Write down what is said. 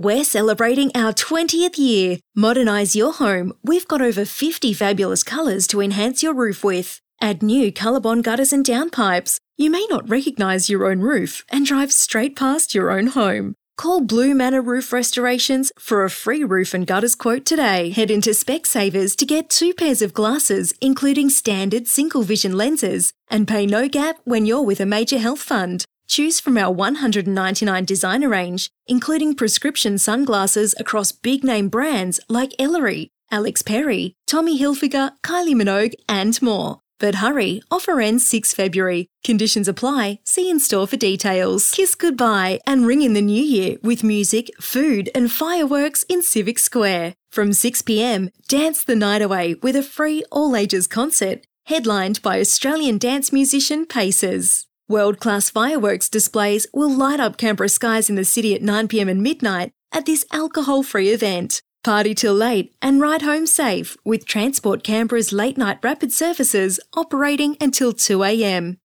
We're celebrating our 20th year. Modernise your home. We've got over 50 fabulous colours to enhance your roof with. Add new ColourBond gutters and downpipes. You may not recognise your own roof and drive straight past your own home. Call Blue Manor Roof Restorations for a free roof and gutters quote today. Head into Specsavers to get 2 pairs of glasses, including standard single vision lenses, and pay no gap when you're with a major health fund. Choose from our 199 designer range, including prescription sunglasses across big name brands like Ellery, Alex Perry, Tommy Hilfiger, Kylie Minogue, and more. But hurry, offer ends 6 February. Conditions apply. See in store for details. Kiss goodbye and ring in the new year with music, food and fireworks in Civic Square. From 6 p.m, dance the night away with a free all-ages concert headlined by Australian dance musician Paces. World-class fireworks displays will light up Canberra skies in the city at 9 p.m. and midnight at this alcohol-free event. Party till late and ride home safe with Transport Canberra's late-night rapid services operating until 2 a.m.